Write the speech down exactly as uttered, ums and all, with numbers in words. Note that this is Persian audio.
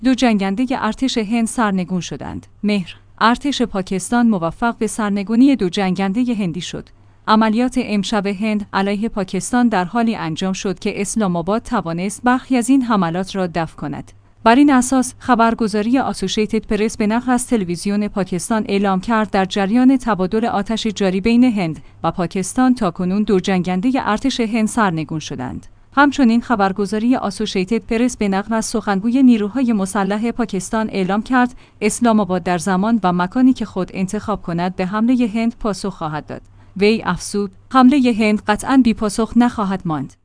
دو جنگنده ارتش هند سرنگون شدند. مهر، ارتش پاکستان موفق به سرنگونی دو جنگنده هندی شد. عملیات امشب هند علیه پاکستان در حالی انجام شد که اسلام آباد توانست برخی از این حملات را دفع کند. بر این اساس خبرگزاری آسوشیتد پرس به نقل از تلویزیون پاکستان اعلام کرد در جریان تبادل آتش جاری بین هند و پاکستان تاکنون دو جنگنده ارتش هند سرنگون شدند. همچنین خبرگزاری آسوشیتد پرس به نقل از سخنگوی نیروهای مسلح پاکستان اعلام کرد اسلام آباد در زمان و مکانی که خود انتخاب کند به حمله هند پاسخ خواهد داد. وی افزود حمله هند قطعاً بی پاسخ نخواهد ماند.